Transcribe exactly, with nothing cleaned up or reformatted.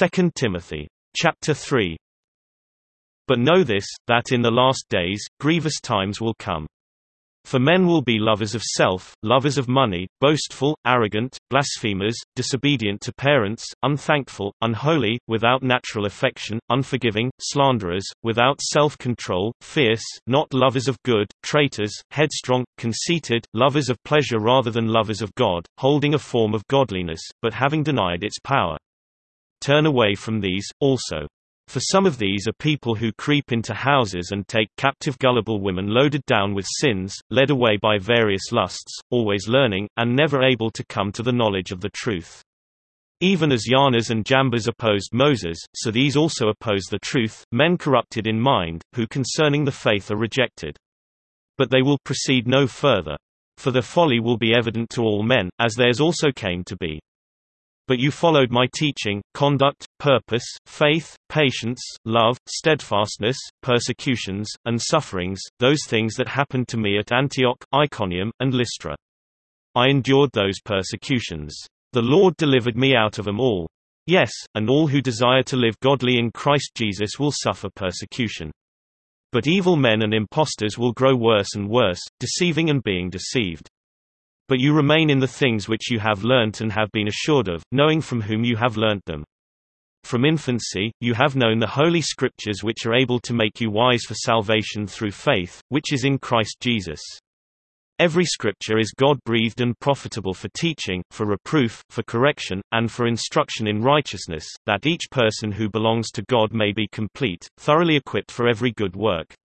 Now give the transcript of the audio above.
Second Timothy. Chapter three. But know this, that in the last days, grievous times will come. For men will be lovers of self, lovers of money, boastful, arrogant, blasphemers, disobedient to parents, unthankful, unholy, without natural affection, unforgiving, slanderers, without self-control, fierce, not lovers of good, traitors, headstrong, conceited, lovers of pleasure rather than lovers of God, holding a form of godliness, but having denied its power. Turn away from these, also. For some of these are people who creep into houses and take captive gullible women loaded down with sins, led away by various lusts, always learning, and never able to come to the knowledge of the truth. Even as Jannes and Jambres opposed Moses, so these also oppose the truth, men corrupted in mind, who concerning the faith are rejected. But they will proceed no further. For their folly will be evident to all men, as theirs also came to be. But you followed my teaching, conduct, purpose, faith, patience, love, steadfastness, persecutions, and sufferings, those things that happened to me at Antioch, Iconium, and Lystra. I endured those persecutions. The Lord delivered me out of them all. Yes, and all who desire to live godly in Christ Jesus will suffer persecution. But evil men and impostors will grow worse and worse, deceiving and being deceived. But you remain in the things which you have learnt and have been assured of, knowing from whom you have learnt them. From infancy, you have known the Holy Scriptures which are able to make you wise for salvation through faith, which is in Christ Jesus. Every Scripture is God-breathed and profitable for teaching, for reproof, for correction, and for instruction in righteousness, that each person who belongs to God may be complete, thoroughly equipped for every good work.